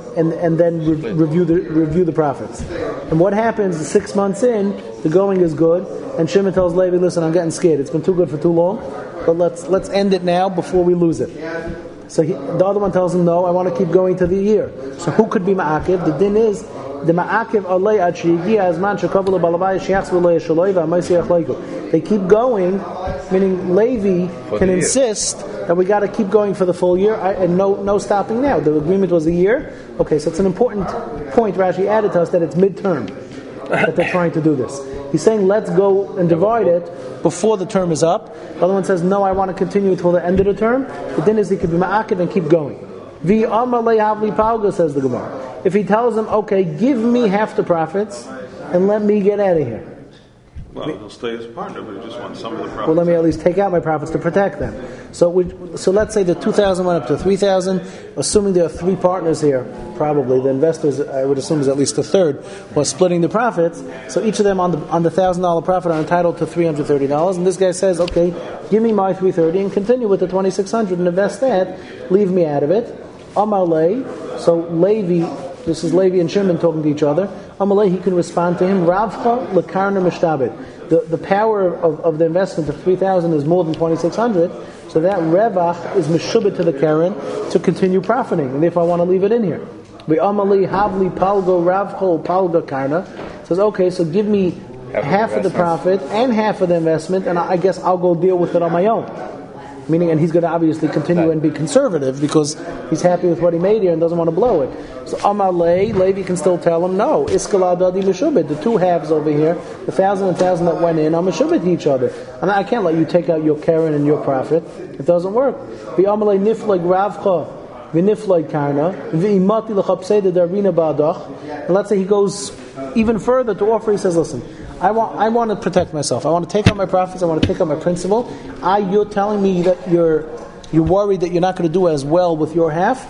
review the profits. And what happens? 6 months in, the going is good, and Shimon tells Levi, "Listen, I'm getting scared. It's been too good for too long, but let's end it now before we lose it." So the other one tells him, "No, I want to keep going to the year." So who could be ma'akev? The din is the ma'akev alei ad sheyigia azman shekavul balabayis sheyachs v'lo yeshaloi v'amaysiach leiku. They keep going, meaning Levi can insist that we got to keep going for the full year and no stopping now. The agreement was a year. Okay, so it's an important point Rashi added to us that it's midterm that they're trying to do this. He's saying let's go and divide it before the term is up. The other one says no, I want to continue until the end of the term. But then he could be ma'akev and keep going. Vi amar lehavli palga, says the Gemara. If he tells him, okay, give me half the profits and let me get out of here. Well, he'll stay as a partner, but he just wants some of the profits. Well, let me at least take out my profits to protect them. So let's say the 2,000 went up to 3,000, assuming there are 3 partners here, probably. The investors, I would assume, is at least a third, was splitting the profits. So each of them on the $1,000 profit are entitled to $330. And this guy says, okay, give me my $330 and continue with the $2,600 and invest that, leave me out of it. Amalei, so Levi, this is Levi and Shimon talking to each other. Amalei, he can respond to him. Ravcha lekarna mishtabed. The power of the investment of 3,000 is more than 2,600. So that revach is mishubed to the Karen to continue profiting. And if I want to leave it in here, we Amalei havli palgo ravcha palga karna says, okay, so give me half of the profit and half of the investment, and I guess I'll go deal with it on my own. Meaning, and he's going to obviously continue and be conservative because he's happy with what he made here and doesn't want to blow it. So Amalei, Levi can still tell him, no, Iskala Dadi Meshubit, the 2 halves over here, the 1,000 that went in are Meshubit to each other. And I can't let you take out your Karen and your profit. It doesn't work. The Amalei Nifleg Ravcha, Vinifleg Karna, V'imati L'chapsei de Darvina Badach. And let's say he goes even further to offer, he says, listen, I want to protect myself. I want to take out my profits. I want to take out my principal. You're telling me that you're worried that you're not going to do as well with your half.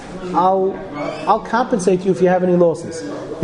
I'll compensate you if you have any losses. So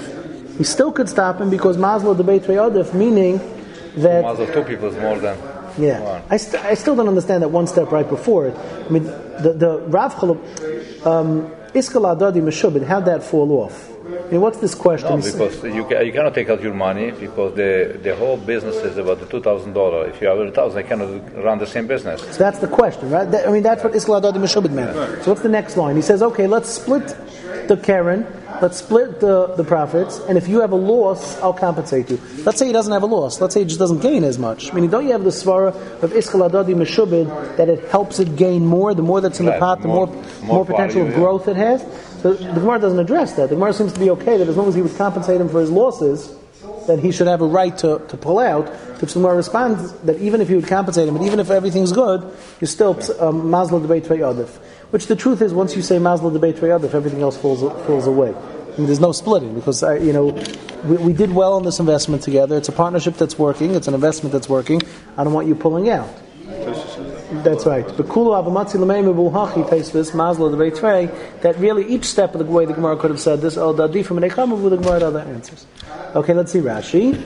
he still could stop him because mazla de beitrei adif, meaning that mazla 2 people is more than Yeah, I still don't understand that one step right before it. I mean, the Rav Chalub, Iskal Adadi Meshubed, how'd that fall off? I mean, what's this question? No, because you cannot take out your money because the whole business is about the $2,000. If you have $1,000, I cannot run the same business. So that's the question, right? That's what Iskal Adadi Meshubed meant. So what's the next line? He says, okay, let's split the Karen. Let's split the profits, and if you have a loss, I'll compensate you. Let's say he doesn't have a loss. Let's say he just doesn't gain as much. I mean, don't you have the svara of Iskal Adadi Meshubed that it helps it gain more? The more that's in the pot, the more potential of growth it has. So the Gemara doesn't address that. The Gemara seems to be okay that as long as he would compensate him for his losses, that he should have a right to pull out. Which the Gemara responds that even if you would compensate him, and even if everything's good, you're still Mazla Debei Trei Adif. Which the truth is, once you say Mazla Debei Trei Adif, everything else falls away. I mean, there's no splitting because we did well on this investment together. It's a partnership that's working. It's an investment that's working. I don't want you pulling out. That's right. That really each step of the way the Gemara could have said this. The Gemara had other answers. Okay, let's see Rashi.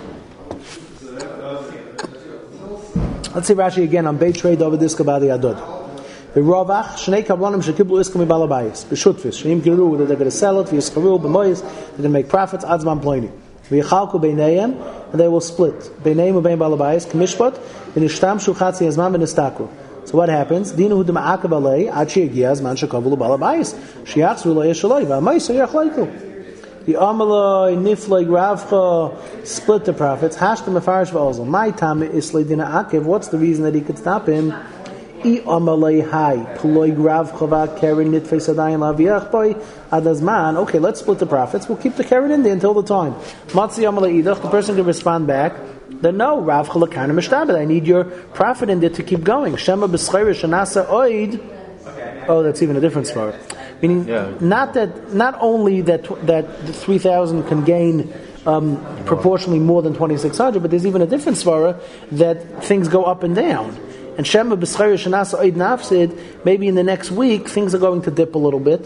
Let's see Rashi again on Beit Trei David Iska Badi Adod. V'rovach shnei kablanim shekiblu iska mi balabayis b'shutvis shenim giru that they're going to sell it v'yischaru b'moyis they're going to make profits adzman ploini v'yichalku beinayim and they will split beinayim u'bein balabayis k'mishpat v'nishtamshu chatzi azman v'nistakru. So what happens? Dinu hu d'ma'akav alei ad she'egia azman shekavulu balabayis she'achzru lo yeshaloi v'amayis yachlaiku. The Amaloi, Nifloi, Ravcha split the profits. Hashta mefarish v'ozel. My time is Dina Akiv. What's the reason that he could stop him? I Amaloi hai Ploi Ravcha v'Keren Nitfei Sadayin laviach boy adazman. Okay, let's split the profits. We'll keep the Keren in there until the time. Matzi Amaloi idach. The person can respond back. Then no, Ravcha l'kana mishtabed. I need your profit in there to keep going. Shema b'schayrish anasa oid. Oh, that's even a different story. Meaning, not only that the 3,000 can gain proportionally more than 2,600, but there's even a different svara that things go up and down. And Shema b'schayrish shanasa oid nafsid, maybe in the next week things are going to dip a little bit.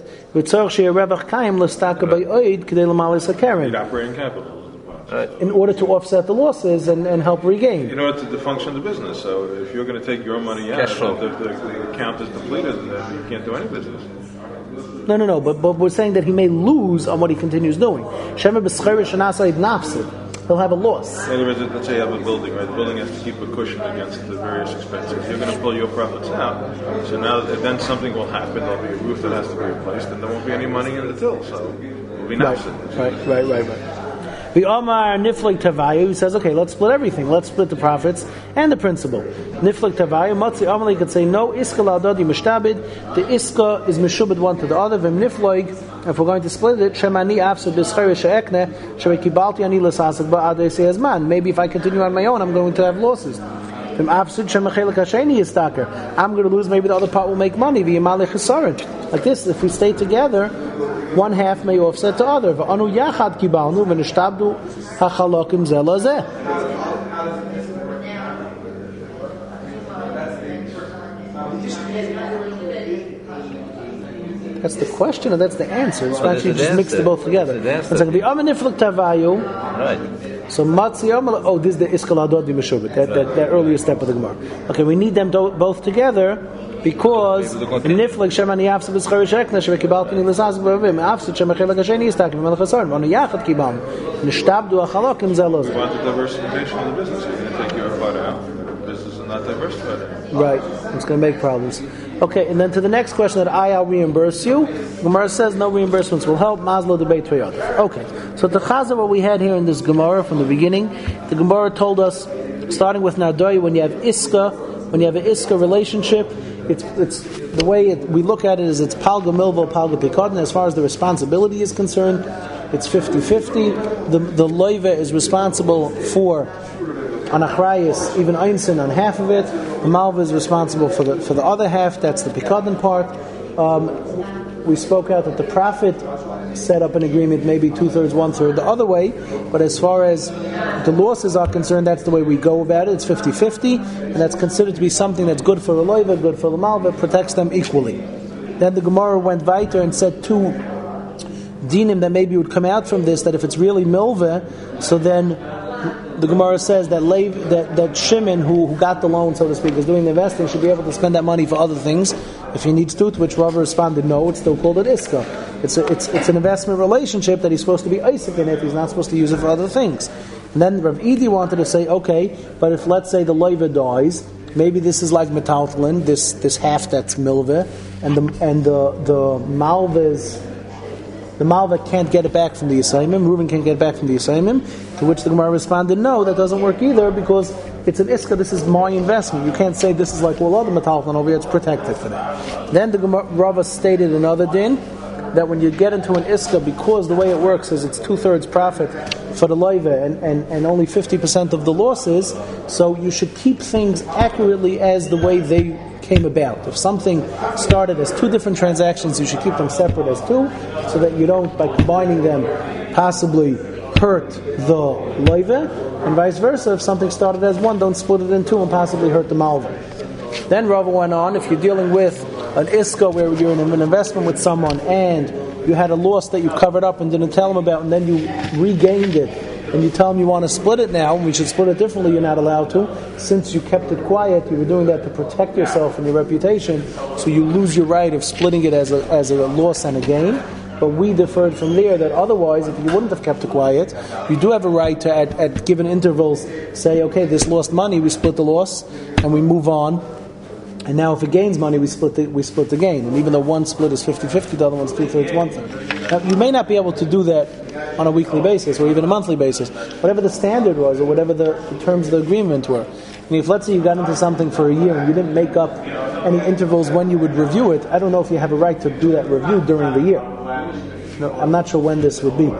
Operating capital. In order to offset the losses and help regain. In order to function the business. So if you're going to take your money out, the account is depleted, then you can't do any business. No. But we're saying that he may lose on what he continues doing. Shema b'schayrish shanasa oid nafsid. He'll have a loss. In other words, let's say you have a building, right? The building has to keep a cushion against the various expenses. You're going to pull your profits out, so now then something will happen. There'll be a roof that has to be replaced, and there won't be any money in the till, so it'll be nafsid. Right. The Omar Niflik Tavayu says, okay, let's split everything. Let's split the profits and the principal. Niflik Tavayu, Matzi Amalei could say, no, Iska La'adadi Mishtabid. The Iska is Mishubid one to the other. Vim Niflik, if we're going to split it, Shemani Afsad B'schayre She'ekne, She'ekibalti Ani L'sasad Ba'adei Se'ezman. Maybe if I continue on my own, I'm going to have losses. I'm going to lose, maybe the other part will make money. Like this, if we stay together, one half may offset the other. That's the question, or that's the answer. It's actually just mixed them both together. It's like the Ameniflik Tavayu. Right. So Matzi Amal. Oh, this is the Iskal Adodi Meshubit. That earlier step of the Gemara. Okay, we need them both together because Niflik Shemani Afsad B'schayrish Ekne She'ekibalti Ani L'sasad B'avim Afsad Shemachel Hasheni Yistakim V'Melech Hasarim V'Anu Yachad Kibam Nishtabdu Achalokim Zelos. You want the diversification of the business. You're going to take your part out. The business is not diversified. Right. It's going to make problems. Okay, and then to the next question that I'll reimburse you. Gemara says no reimbursements will help. Mazlo debate Toyota. Okay, so the Chazar what we had here in this Gemara from the beginning, the Gemara told us, starting with Nadoy, when you have an Iska relationship, it's the way we look at it is it's Palga Milvo, Palga Pikadna. As far as the responsibility is concerned, it's 50-50. The Loiva is responsible for on Achrayis, even Einstein on half of it. The Malva is responsible for the other half. That's the Pikadon part. We spoke out that the Prophet set up an agreement, maybe 2/3, 1/3 the other way. But as far as the losses are concerned, that's the way we go about it. It's 50-50, and that's considered to be something that's good for the Loiva, good for the Malva, protects them equally. Then the Gemara went weiter and said two dinim that maybe would come out from this, that if it's really milva, so then the Gemara says that that Shimon, who got the loan, so to speak, is doing the investing, should be able to spend that money for other things if he needs to which Rava responded, no, it's still called an iska. It's an investment relationship that he's supposed to be Isaac in it, he's not supposed to use it for other things. And then Rav Idi wanted to say, okay, but if let's say the loiva dies, maybe this is like metaltalin, this half that's milveh, and the malvah's the malva can't get it back from the Yisayimim, Reuben can't get it back from the Yisayimim, to which the Gemara responded, no, that doesn't work either, because it's an iska, this is my investment. You can't say this is like all other metaltalin over here, it's protected for that. Then the Rava stated another din, that when you get into an iska, because the way it works is it's 2/3 profit for the loiva and only 50% of the losses, so you should keep things accurately as the way they came about. If something started as two different transactions, you should keep them separate as two, so that you don't, by combining them, possibly hurt the loiva, and vice versa. If something started as one, don't split it in two and possibly hurt the malva. Then Rava went on, if you're dealing with an iska where you're in an investment with someone and you had a loss that you covered up and didn't tell them about, and then you regained it, and you tell them you want to split it now, and we should split it differently, you're not allowed to. Since you kept it quiet, you were doing that to protect yourself and your reputation, so you lose your right of splitting it as a loss and a gain. But we deferred from there that otherwise, if you wouldn't have kept it quiet, you do have a right to, at given intervals, say, okay, this lost money, we split the loss, and we move on. And now if it gains money, we split the gain. And even though one split is 50-50, the other one's 2/3 1/3. Now, you may not be able to do that on a weekly basis or even a monthly basis. Whatever the standard was or whatever the terms of the agreement were. I mean, if let's say you got into something for a year and you didn't make up any intervals when you would review it, I don't know if you have a right to do that review during the year. No, I'm not sure when this would be.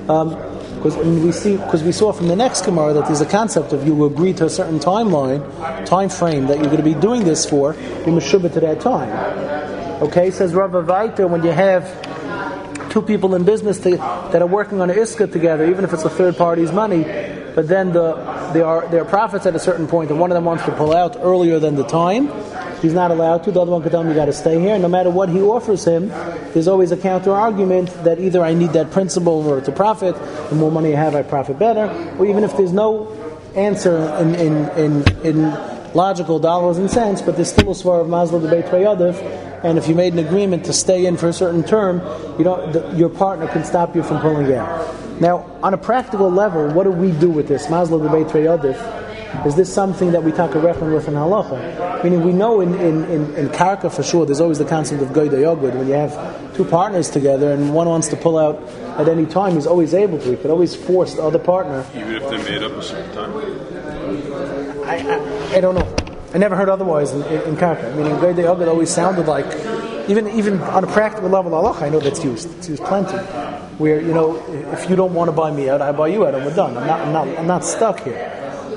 Because we saw from the next Gemara that there's a concept of you agree to a certain time frame that you're going to be doing this for, you meshubah to that time. Okay, says Rava Vaiter, when you have two people in business that are working on an iska together, even if it's a third party's money, but then there are profits at a certain point, and one of them wants to pull out earlier than the time, he's not allowed to. The other one could tell him you got to stay here. And no matter what he offers him, there's always a counter argument that either I need that principal in order to profit, the more money I have, I profit better. Or even if there's no answer in logical dollars and cents, but there's still a svar of Masla de Beit Rayadif, and if you made an agreement to stay in for a certain term, your partner can stop you from pulling out. Now, on a practical level, what do we do with this? Masla de Beit Rayadif. Is this something that we talk a reference with in halacha? Meaning we know in karka for sure there's always the concept of goyda yogud. When you have two partners together and one wants to pull out at any time, he's always able to. He could always force the other partner. Even if they made up a certain time? I don't know. I never heard otherwise in karka. Meaning goyda yogud always sounded like, even on a practical level halacha, I know that's used. It's used plenty. Where, if you don't want to buy me out, I buy you out and we're done. I'm not stuck here.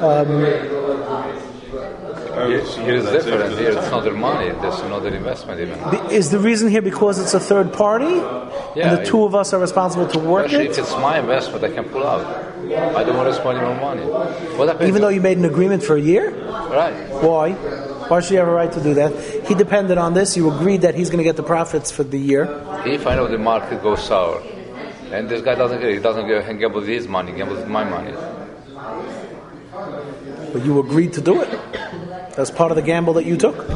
Here is different. Here it's not their money. There's another investment even. Is the reason here because it's a third party? Yeah, and the two of us are responsible to work it? If it's my investment, I can pull out. I don't want to spend any more money. Even though you made an agreement for a year? Right. Why? Why should you have a right to do that? He depended on this. You agreed that he's going to get the profits for the year. If I know the market goes sour, and this guy doesn't care, he doesn't gamble with his money, he gambles with my money. But you agreed to do it. That's part of the gamble that you took. We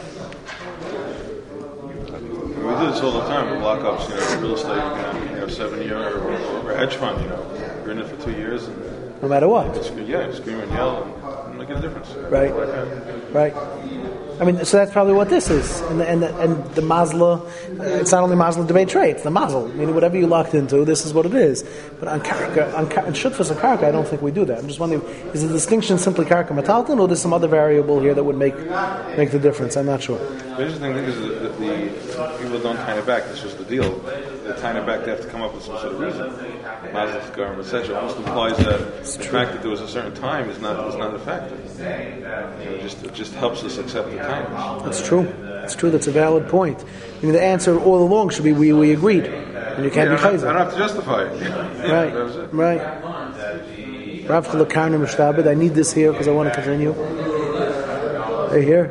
do this all the time with lockups, real estate, 7-year or hedge fund, you're in it for 2 years. And no matter what. Scream and yell and make a difference. Right. I mean, so that's probably what this is. And the mazla, it's not only mazla debate trade, it's the mazel. Meaning whatever you locked into, this is what it is. But on shutfas and karka, I don't think we do that. I'm just wondering, is the distinction simply karka metalton, or there's some other variable here that would make the difference? I'm not sure. The interesting thing is that the people don't tie it back. That's just the deal. They tie it back. They have to come up with some sort of reason. Mazel tov, etc. Almost implies that the fact that there was a certain time is not a factor. It just helps us accept the time. That's true. It's true. That's a valid point. I mean, the answer all along should be we agreed, and you can't be chayzer. I don't have to justify it. Right. Rav Chalakarna Mishtabed. I need this here because I want to continue. Right here.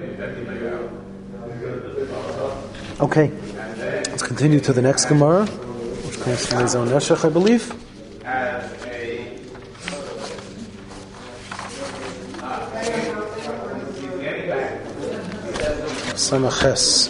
Okay. Let's continue to the next Gemara, which comes from Ezon Neshech, I believe. Samaches.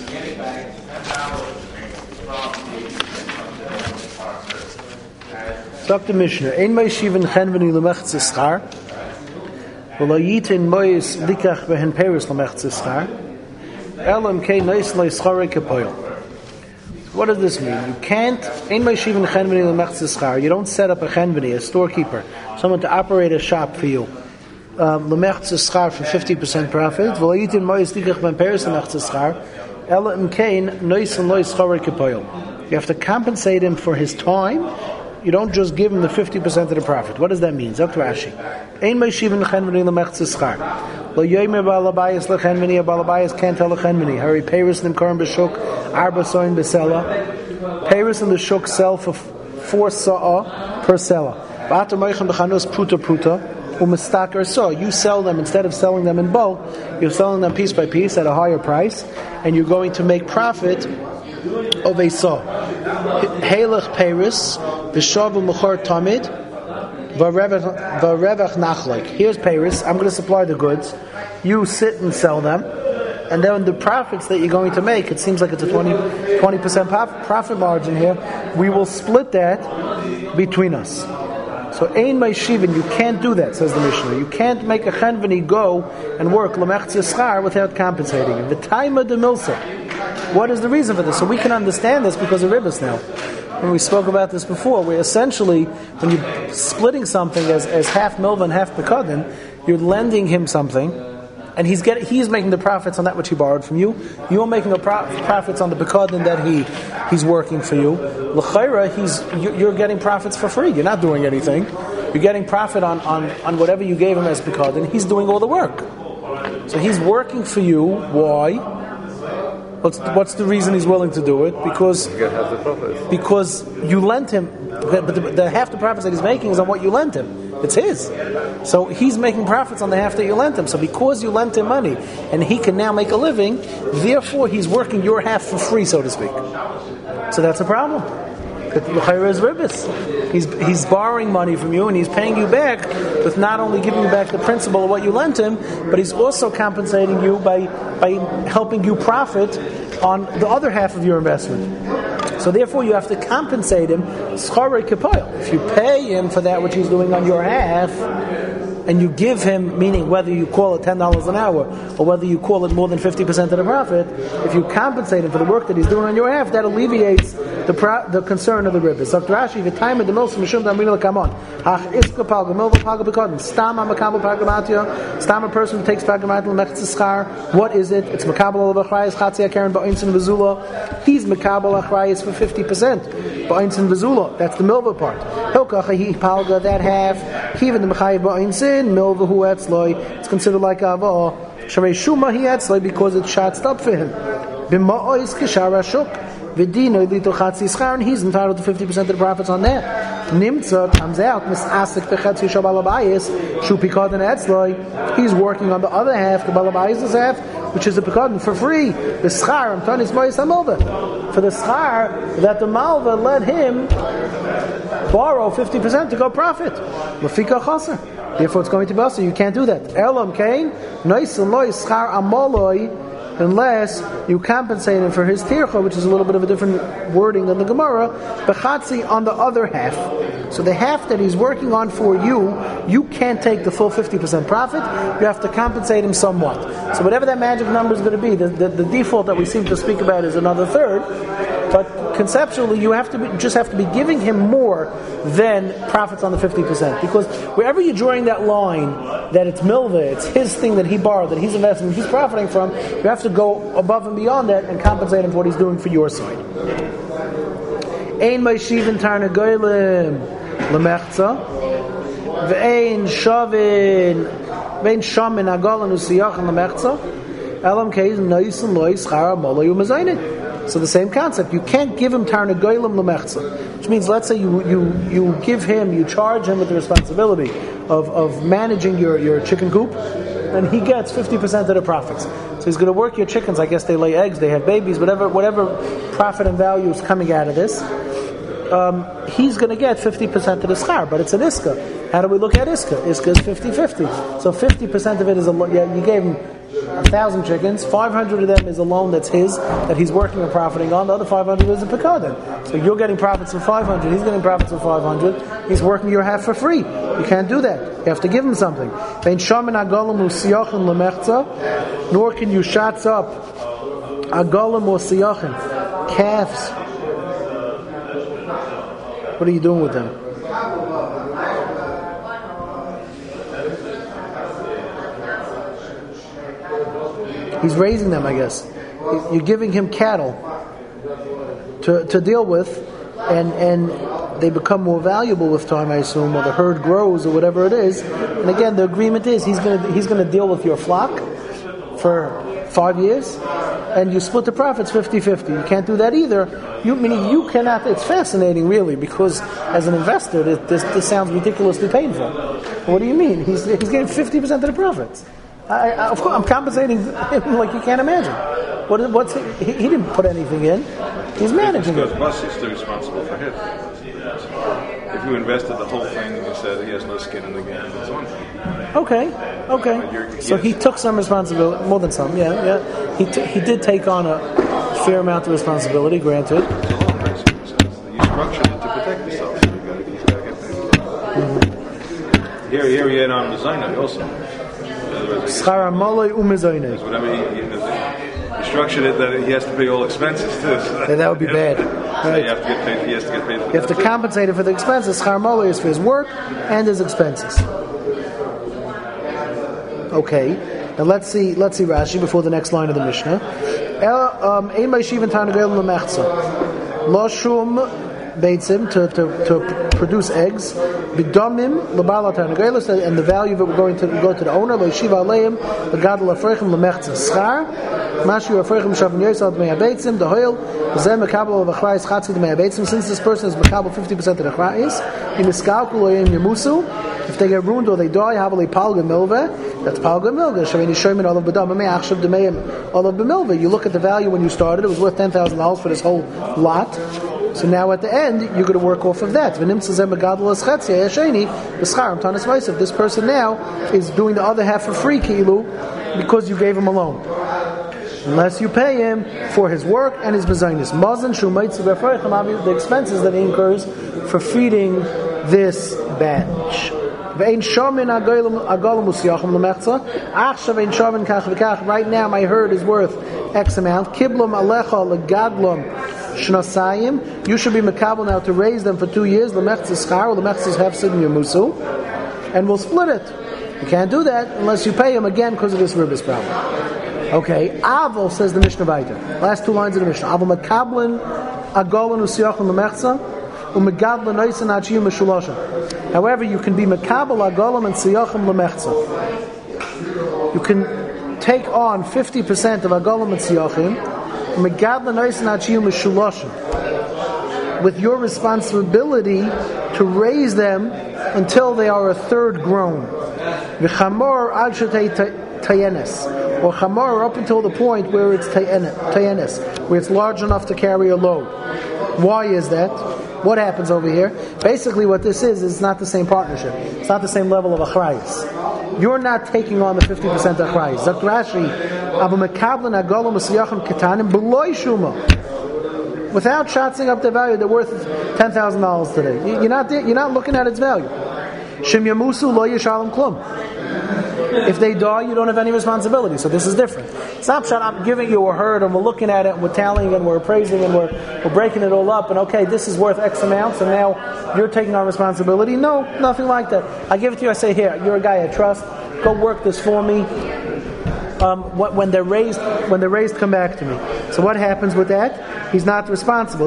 Dr. Mishnah, Ein mei shiven chenveni lemechze schar, v'lo yitin mois likach behen peris lemechze schar, elam kei neis lo yischare kepoil. What does this mean? You can't, Ein mei shiven chenveni lemechze schar, you don't set up a chenveni, a storekeeper, someone to operate a shop for you. Lemechze schar for 50% profit, v'lo yitin mois likach behen peris lemechze schar, elam kei neis lo yischare kepoil. You have to compensate him for his time. You don't just give him the 50% of the profit. What does that mean? Zok Rashi. Ein mei shiven chenveni lemechze schar. Lo yomer balabayas lechenveni. A balabayas can't tell lechenveni. Hari peiros nimkarim b'shuk arba soin b'sela. Peiros in the shuk sell for 4 sa'ah per sela. V'atam moichem b'chanus pruta pruta u'mistaker so. You sell them instead of selling them in bulk. You're selling them piece by piece at a higher price, and you're going to make profit of a saw. Halach peiros. V'shavu mechor tamid v'revach nachlik. Here's Paris. I'm going to supply the goods. You sit and sell them, and then the profits that you're going to make. It seems like it's a 20% profit margin here. We will split that between us. So ein mei shiven, you can't do that, says the Mishnah. You can't make a chenveni go and work lemechze schar without compensating him. The time of the milsa. What is the reason for this? So we can understand this because of ribbis now. When we spoke about this before, where essentially, when you're splitting something as half milva and half pekadin, you're lending him something, and he's making the profits on that which he borrowed from you. You're making the profits on the pekadin that he's working for you. L'chaira, you're getting profits for free. You're not doing anything. You're getting profit on whatever you gave him as pekadin. He's doing all the work. So he's working for you. Why? What's the reason he's willing to do it? Because you lent him, but the half the profits that he's making is on what you lent him. It's his. So he's making profits on the half that you lent him. So because you lent him money, and he can now make a living, therefore he's working your half for free, so to speak. So that's a problem. But l'chayra is ribbis. He's borrowing money from you, and he's paying you back with not only giving you back the principal of what you lent him, but he's also compensating you by helping you profit on the other half of your investment. So therefore you have to compensate him schare kepoil. If you pay him for that which he's doing on your half, and you give him, meaning whether you call it $10 an hour or whether you call it more than 50% of the profit, if you compensate him for the work that he's doing on your half, that alleviates the concern of the ribbis. So Rashi, the time of the milsa mishum damrina kamon. Hach iska palga milva palga bekodin. Stam makabel pargamatio. Stam a person who takes pargamatio lemechze schar. What is it? It's makabel achrayis chatzi akeren ba'insin v'zula. He's makabel achrayis for 50%. Ba'insin v'zula. That's the milva part. Hilkacha he palga that half. Even the mechayev ba'insin milva hu etzloi. It's considered like avah. Sharei shuma he etzloi because it's shatzed up for him. B'ma'ois kishara shuk. V'dino lito chatzi schar, and he's entitled to 50% of the profits on that. Nimtza comes out, misasik bechatzi shabalabayis, shu pikadin etzloi. He's working on the other half, the balabayis half, which is the pikadin for free. The schar, I'm telling you, for the schar that the malva let him borrow 50% to go profit. Lafika chaser. Therefore, it's going to be also. You can't do that. Elam kain noisin loy schar amoloi. Unless you compensate him for his tircha, which is a little bit of a different wording than the Gemara, bechatzi on the other half. So the half that he's working on for you can't take the full 50% profit. You have to compensate him somewhat. So whatever that magic number is going to be, the default that we seem to speak about is another third. But conceptually, you just have to be giving him more than profits on the 50%. Because wherever you're drawing that line, that it's milva, it's his thing that he borrowed, that he's investing, he's profiting from, you have to go above and beyond that and compensate him for what he's doing for your side. Ein mei shiven tarnagoyim lemechza ve'ein shamin agolan usiyachin lemechza elam keiz noisin loy schara molay u'mazaynin. So the same concept. You can't give him tarnagoyim lemechza, which means, let's say you give him, you charge him with the responsibility of managing your chicken coop, and he gets 50% of the profits. So he's going to work your chickens. I guess they lay eggs, they have babies, whatever profit and value is coming out of this. He's going to get 50% of the schar, but it's an iska. How do we look at iska? Iska is 50-50. So 50% of it is you gave him 1,000 chickens. 500 of them is a loan that's his, that he's working and profiting on. The other 500 is a pekadon. So you're getting profits for 500. He's getting profits for 500. He's working your half for free. You can't do that. You have to give him something. Nor can you shatz up agolim or siyachin, calves. What are you doing with them? He's raising them, I guess. You're giving him cattle to deal with, and they become more valuable with time, I assume, or the herd grows, or whatever it is. And again, the agreement is he's going to deal with your flock for 5 years, and you split the profits 50-50. You can't do that either. Meaning you cannot. It's fascinating, really, because as an investor, this sounds ridiculously painful. What do you mean? He's getting 50% of the profits. Of course, I'm compensating him like you can't imagine. He didn't put anything in. He's managing it. Plus, he's still responsible for his. If you invested the whole thing and you said he has no skin in the game, that's one thing. Okay. So he took some responsibility, more than some. Yeah. He did take on a fair amount of responsibility. Granted. You structured it to protect yourself, so you got to get paid. Here he had on the Zainah also. Schar Amalei u'Mezaynei. Whatever he structured it that he has to pay all expenses too. So that would be bad. Right. You have to get paid. He has to get paid. You have to compensate him for the expenses. Schar Amalei is for his work and his expenses. Okay. Now let's see Rashi before the next line of the Mishnah. Ein Meishiv Tanagel Lemechza. Lo shum beitzim to produce eggs. B'domim lebala tarnagelos, and the value of it will go to the owner. Lo yeshiva aleim legadol afreichem lemechza schar. Mashu afreichem shavin yosel d'mei habeitzim dehoil zeh mekabel v'achrayis chatzi d'mei habeitzim. Since this person is mekabel 50% of the achrayis, in miskalkul loyim yemusu. If they get ruined or they die, havali palga milveh. That's palga milveh. Shavin yishoymin olav b'dam mei achshav d'meim olav b'milveh. You look at the value when you started; it was worth $10,000 for this whole lot. So now at the end, you're going to work off of that. This person now is doing the other half for free, kilu, because you gave him a loan. Unless you pay him for his work and his bezainis. The expenses that he incurs for feeding this batch. Right now my herd is worth X amount. Shnasayim, you should be makabel now to raise them for 2 years. Lemechtzis schar, or lemechtzis hefsid yamusu, and we'll split it. You can't do that unless you pay him again because of this ribis problem. Okay, Avol says the Mishnah Vayter. Last 2 lines of the Mishnah. Avol makablin agolin usiyachim lemechza, umegadlin noisin achiyim meshulosha. However, you can be makabel agolim and siyachim lemechza. You can take on 50% of agolim and siyachim. With your responsibility to raise them until they are a third grown. Or chamor up until the point where it's tayenes, where it's large enough to carry a load. Why is that? What happens over here? Basically what this is not the same partnership. It's not the same level of achrayis. You're not taking on the 50% achrayis. Zak Rashi, Abu Mekablan Agolam Usiyachim Ketanim B'loi Shuma. Without shatzing up the value, they're worth $10,000 today. You're not looking at its value. Shem Yamusu Lo Yishalem Klum. If they die, you don't have any responsibility. So this is different. It's not that I'm giving you a herd and we're looking at it and we're tallying and we're appraising and we're breaking it all up and okay, this is worth X amount, so now you're taking on responsibility. No, nothing like that. I give it to you, I say, here, you're a guy I trust, go work this for me. When they're raised, come back to me. So what happens with that? He's not responsible.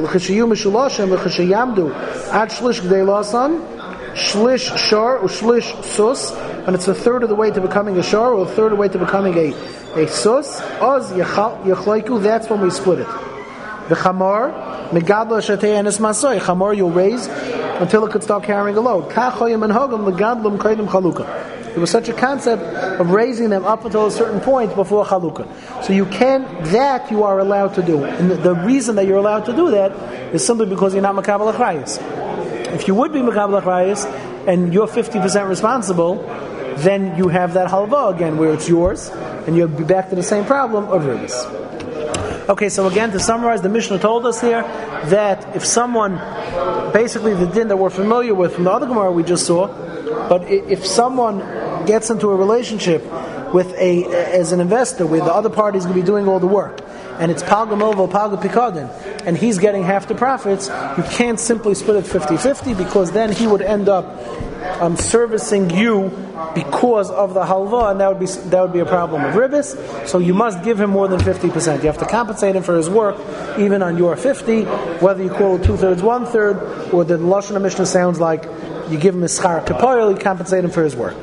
Shlish shar or shlish sus, and it's a third of the way to becoming a shar or a third of the way to becoming a sus. Oz yachlaiku, that's when we split it. The chamar megadla shatei anis masoi. Chamar you'll raise until it could start carrying a load. Kachoyim and hogam legadlum kaidim chaluka. There was such a concept of raising them up until a certain point before chalukah. So you are allowed to do. And the reason that you're allowed to do that is simply because you're not makabel achrayis. If you would be makabel achrayis and you're 50% responsible, then you have that halva again where it's yours and you'll be back to the same problem of ribis. Okay, so again, to summarize, the Mishnah told us here that if someone, basically the din that we're familiar with from the other Gemara we just saw, but if someone gets into a relationship with as an investor where the other party is going to be doing all the work, and it's Palga Movel, Palga Pikadin, and he's getting half the profits, you can't simply split it 50-50 because then he would end up servicing you because of the halva, and that would be a problem of ribis. So you must give him more than 50%. You have to compensate him for his work, even on your 50, whether you call it 2/3, 1/3, or the Lashon Mishnah sounds like you give him a schar kapoil, you compensate him for his work.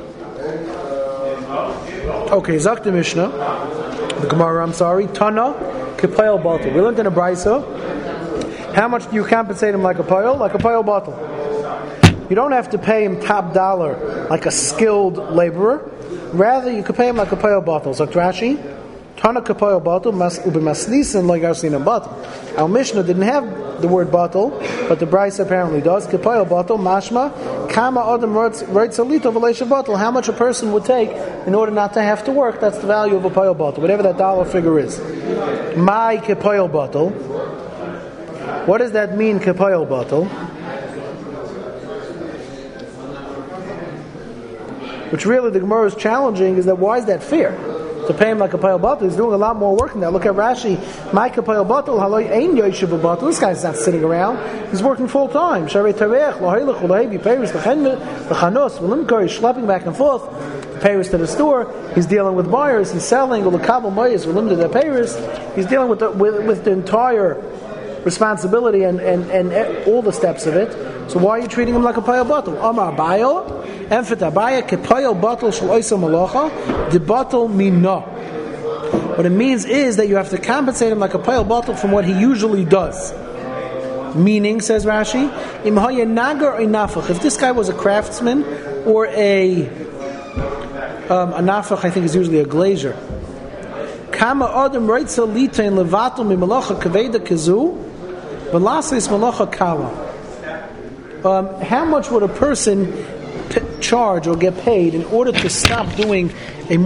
Okay, Zak the Mishnah, the Gemara, Tana kapoil bottle. We learned in a brisa. How much do you compensate him like a poil? Like a poil bottle. You don't have to pay him top dollar like a skilled laborer. Rather, you could pay him like a poil bottle. So Rashi, Tana kapoil bottle, ubemaslisin like arsinam bottle. Our Mishnah didn't have the word bottle, but the Bryce apparently does. Kapoil bottle, mashma, kama adam reitzalito v'leisha bottle. How much a person would take in order not to have to work? That's the value of a poil bottle, whatever that dollar figure is. My kapoil bottle. What does that mean, kapoil bottle? Which really the Gemara is challenging is that why is that fair? To pay him like a pile bottle, he's doing a lot more work than that. Look at Rashi, my pile bottle, haloi ein yoshev bottle. This guy's not sitting around; he's working full time. Sharei tarech, loheilach, lohevi, peiros, lechanos, v'limkar, he's schlepping back and forth. Peiros to the store. He's dealing with buyers. He's selling. Ulakabel moyes, v'limkar the peiros. He's dealing with the entire responsibility and all the steps of it. So why are you treating him like a pile bottle? Amar bayo. Enfet abaya kepayel bottle shel oisa malacha the bottle mina. What it means is that you have to compensate him like a pile bottle from what he usually does. Meaning, says Rashi, im haya nagar or nafach. If this guy was a craftsman or a nafach, I think is usually a glazier. Kama adam reitza lita in levato mi malacha kaveda kazu v'lasis malacha kala. How much would a person charge or get paid in order to stop doing a